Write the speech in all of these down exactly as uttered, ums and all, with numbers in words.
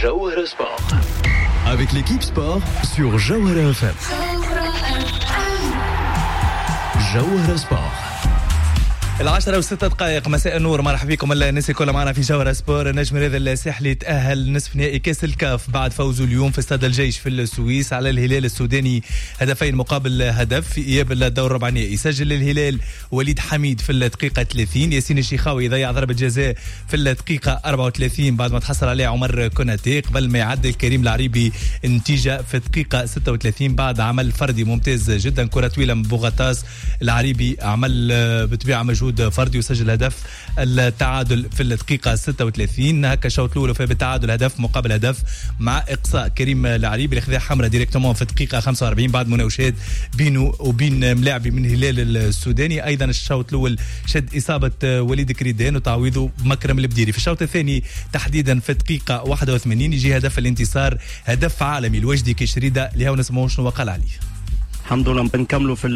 Jawhara Sport. Avec l'équipe sport sur Jawhara F M. Jawhara Sport. العشرة وستة دقائق مساء النور. مرحبا بكم الناس الكل معنا في جوهرة سبور. النجم هذا الساحلي تأهل نصف نهائي كاس الكاف بعد فوزه اليوم في استاد الجيش في السويس على الهلال السوداني هدفين مقابل هدف في إياب الدور الربع نهائي. سجل الهلال وليد حميد في الدقيقة ثلاثين، ياسين الشيخاوي ضيع ضربة جزاء في الدقيقة أربعة وثلاثين بعد ما تحصل عليه عمر كوناتي قبل ما يعدل كريم العريبي النتيجة في الدقيقة ستة وثلاثين بعد عمل فردي ممتاز جدا، كرة طويلة من بوغاتاس. العريبي عمل بطبيعة مجهود فردي وسجل هدف التعادل في الدقيقة ستة وثلاثين. هكا الشوط الأول وفى بالتعادل هدف مقابل هدف مع إقصاء كريم العريبي اللي خذا حمراء ديريكتومون في الدقيقة خمسة وأربعين بعد مناوشات بينه وبين ملاعبي من الهلال السوداني. أيضا الشوط الأول شد إصابة وليد كريدان وتعويضه مكرم البديري. في الشوط الثاني تحديدا في الدقيقة واحد وثمانين يجي هدف الانتصار، هدف عالمي الوجدي كشريدة اللي هو نسمعه شنو وقال عليه. الحمد لله بنكملوا في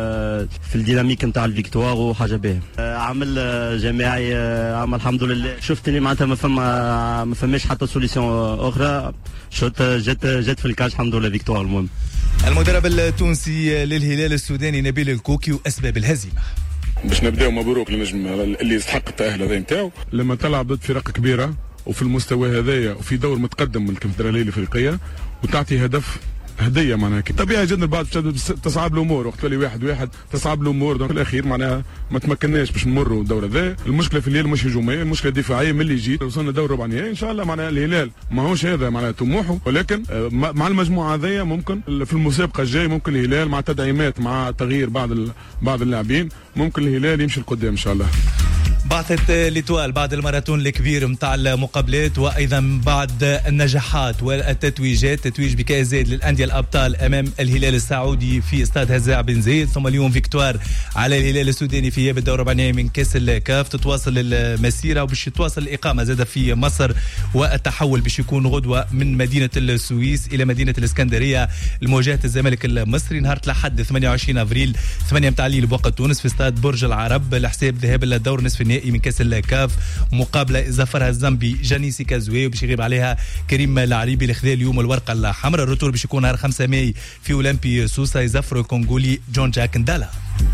في الديناميك نتاع الفيكتوار وحاجه باهيه. عمل جماعي عمل الحمد لله. شفتني معناتها ما فما ما فماش حتى سوليسيون اخرى. شوت جت جت في الكاش الحمد لله فيكتوار. المهم المدرب التونسي للهلال السوداني نبيل الكوكي واسباب الهزيمه. باش نبداو مبروك للنجم اللي يستحق التأهل هذا نتاعو. لما تلعب ضد فرق كبيره وفي المستوى هذايا وفي دور متقدم من الكونفدراليه الافريقيه وتعطي هدف هديه معناها طبيعي جدا. بعد تصعب الامور وقت تولي واحد واحد تصعب الامور. دونك الاخير معناها ما تمكناش باش نمروا الدور هذا. المشكله في الليل مش هجوميه، المشكله دفاعيه. من اللي جيت وصلنا دور ربع نهائي ان شاء الله. معناها الهلال ماهوش هذا معناها طموحه، ولكن مع المجموعه هذيا ممكن في المسابقه الجاي ممكن الهلال مع تدعيمات مع تغيير بعض بعض اللاعبين ممكن الهلال يمشي لقدام ان شاء الله. بعثت ليتوال بعد الماراثون الكبير متاع المقابلات وايضا بعد النجاحات والتتويجات، تتويج بكاس زايد للانديه الابطال امام الهلال السعودي في استاد هزاع بن زايد، ثم اليوم فيكتوار على الهلال السوداني في اياب الدور الربع نهائي من كاس الكاف. تتواصل المسيره وباش تتواصل الاقامه زاده في مصر، والتحول باش يكون غدوه من مدينه السويس الى مدينه الاسكندريه لمواجهه الزمالك المصري نهار الاحد ثمانية وعشرين افريل ثمانية متاع الليل بوقت تونس في استاد برج العرب لحساب ذهاب الدور نصف النهائي من كاس الكاف. مقابله زفرها الزامبي جانيسي كازوي وباش يغيب عليها كريم العريبي اللي خذا اليوم الورقه الحمراء. الروتور باش يكون نهار خمسة ماي في اولمبي سوسه يزفروا الكونغولي جون جاك ندالا.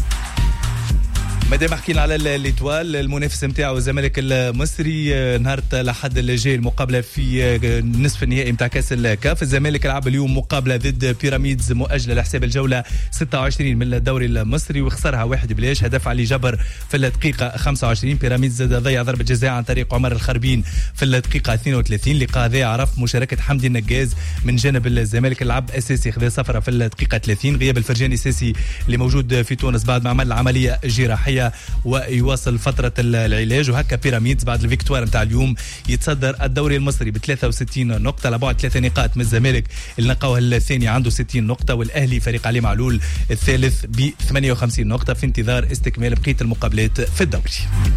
مادام حكينا على الإيتوال المنافس نتاعو الزمالك المصري نهار الاحد الجاي المقابله في نصف النهائي نتاع كاس الكاف. الزمالك لعب اليوم مقابله ضد بيراميدز مؤجله لحساب الجوله ستة وعشرين من الدوري المصري وخسرها واحد بلاش، هدف علي جبر في الدقيقه خمسة وعشرين. بيراميدز ضيع ضربه جزاء عن طريق عمر الخربين في الدقيقه اثنين وثلاثين. لقاء ذا عرف مشاركه حمدي النجاز من جانب الزمالك، لعب اساسي خذا صفره في الدقيقه ثلاثين. غياب الفرجاني الساسي اللي موجود في تونس بعد ما عمل عمليه جراحيه ويواصل فترة العلاج. وهكا بيراميدز بعد الفيكتوار نتاع اليوم يتصدر الدوري المصري ب ثلاثة وستين نقطة لبعد ثلاثة نقاط من الزمالك اللي نلقاوه الثاني عنده ستين نقطة، والأهلي فريق علي معلول الثالث ب ثمانية وخمسين نقطة في انتظار استكمال بقية المقابلات في الدوري.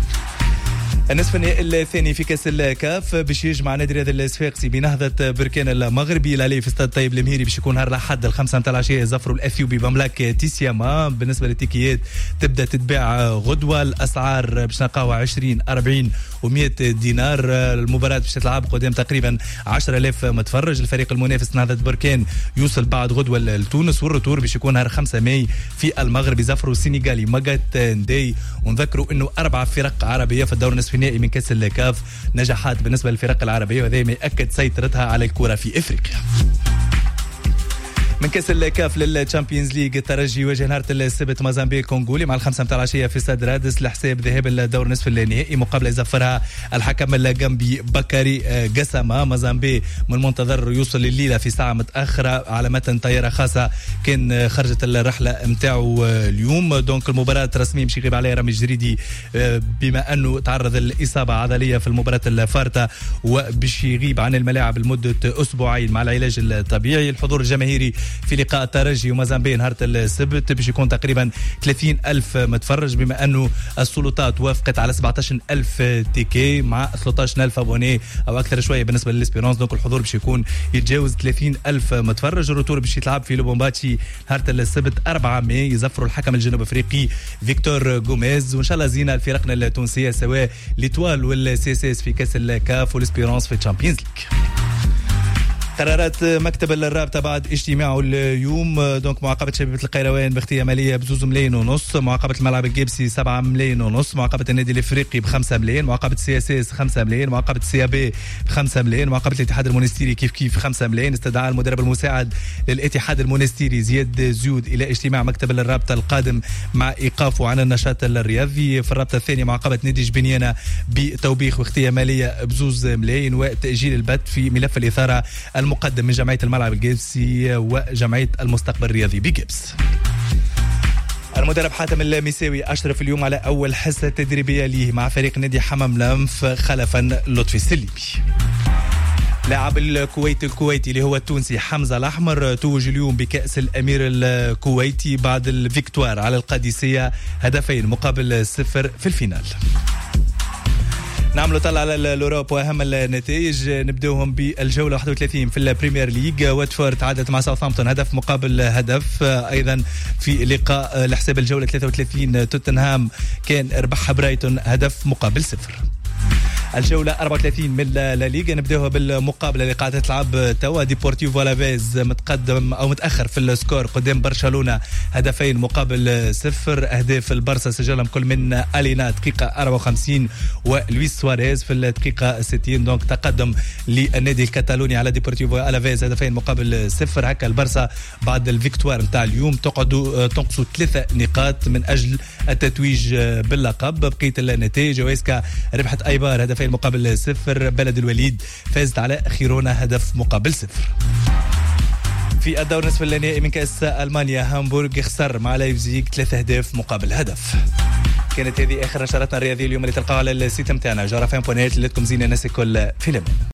النصف النهائي الثاني في كاس الكاف باش يجمع نادي رياض الصفاقسي بنهضة بركان المغربي العلي في استاد طيب المهيري باش يكون نهار الاحد الخمسة متاع العشيه يزفروا الاثيوبي بمملكه تيسياما. بالنسبه للتيكيات تبدا تتباع غدوه، الاسعار باش نلقاوها عشرين أربعين ومئة دينار. المباراه باش تلعب قدام تقريبا عشرة آلاف متفرج. الفريق المنافس نهضة بركان يوصل بعد غدوه لتونس، والرتور باش يكون نهار خمسة ماي في المغرب يزفروا السنغالي ماغات ندي. ونذكروا انه اربع فرق عربيه في الدور النصف النهائي من كاس الكاف، نجاحات بالنسبه للفرق العربيه وهذا ما ياكد سيطرتها على الكره في افريقيا. من كاس الكاف للتشامبيونز ليج الترجي يواجه نهار السبت موزامبيق كونغولي مع الخمسة متاع العشيه في استاد رادس لحساب ذهاب الدور نصف النهائي. مقابله يزفرها الحكم الجامبي بكاري قسمه. موزامبيق من المنتظر يوصل الليله في ساعه متاخره على متن طياره خاصه كان خرجت الرحله نتاعو اليوم. دونك المباراه رسميا باش يغيب عليها رامي الجريدي بما انه تعرض لاصابه عضليه في المباراه الفارطه وباش يغيب عن الملاعب لمده اسبوعين مع العلاج الطبيعي. الحضور الجماهيري في لقاء الترجي ومازامبي نهار السبت باش يكون تقريبا ثلاثين ألف متفرج، بما أنه السلطات وافقت على سبعة عشر ألف تيكي مع ثلاثة عشر ألف أبوني أو أكثر شوية بالنسبة للإسبيرونس. دونك الحضور باش يكون يتجاوز ثلاثين ألف متفرج. الروتور باش يتلعب في لوبومباتشي نهار السبت أربعة ماي يزفروا الحكم الجنوب أفريقي فيكتور غوميز. وإن شاء الله زينة الفرقنا التونسية سواء ليتوال والسي اس اس في كأس الكاف والإسبيرونس في الشامبيونز ليج. قرارات مكتب الرابطة بعد اجتماعه اليوم. دونك معاقبة شبيبة القيروان باغتية مالية بزوز ملايين ونص، معاقبة الملعب الجيبسي سبعة ملايين ونص، معاقبة النادي الافريقي بخمسة ملايين، معاقبة سي اس اس خمسة ملايين، معاقبة سي بي بخمسة ملايين، معاقبة الاتحاد المونستيري كيف كيف خمسة ملايين. استدعاء المدرب المساعد للاتحاد المونستيري زياد زيود الى اجتماع مكتب الرابطة القادم مع ايقافه عن النشاط الرياضي. في الرابطة الثانية معاقبة نادي جبنيانة بتوبيخ واغتية مالية بزوز ملايين، وتأجيل البت في ملف الإثارة المقدم من جمعية الملعب الجيبسي وجمعية المستقبل الرياضي بجبس. المدرب حاتم المساوي أشرف اليوم على أول حصة تدريبية ليه مع فريق نادي حمام لنف خلفا لطفي السليمي. لاعب الكويت الكويتي اللي هو التونسي حمزة الأحمر توج اليوم بكأس الأمير الكويتي بعد الفيكتوار على القادسية هدفين مقابل صفر في الفينال. نعملوا طلع على الأوروب وأهم النتائج. نبدأهم بالجولة واحد وثلاثين في البريمير ليج. واتفورد تعادلت مع ساوثهامبتون هدف مقابل هدف. أيضا في لقاء لحساب الجولة ثلاثة وثلاثين توتنهام كان ربح برايتون هدف مقابل صفر. الجولة أربعة وثلاثين من لا ليغا نبداوها بالمقابلة اللي قاعدة تلعب توا. ديبورتيفو ألافيز متقدم أو متأخر في السكور قدام برشلونة هدفين مقابل صفر. أهداف البارسا سجلهم كل من ألينا دقيقة أربعة وخمسين ولويس سواريز في الدقيقة ستين. دونك تقدم للنادي الكتالوني على ديبورتيفو ألافيز هدفين مقابل صفر. هكا البارسا بعد الفيكتوار نتاع اليوم تقعدوا تنقصوا ثلاثة نقاط من أجل التتويج باللقب. بقية النتائج ويسكا ربحت أيبار هدفين مقابل صفر. بلد الوليد فازت على خيرونا هدف مقابل صفر. في الدور نصف النهائي من كأس ألمانيا هامبورغ خسر مع لايبزيغ ثلاثة أهداف مقابل هدف. كانت هذه آخر نشراتنا الرياضية اليوم اللي تلقاها على السيت متاعنا جرافين بونيت اللي لكم زينة ناس الكل في الأمان.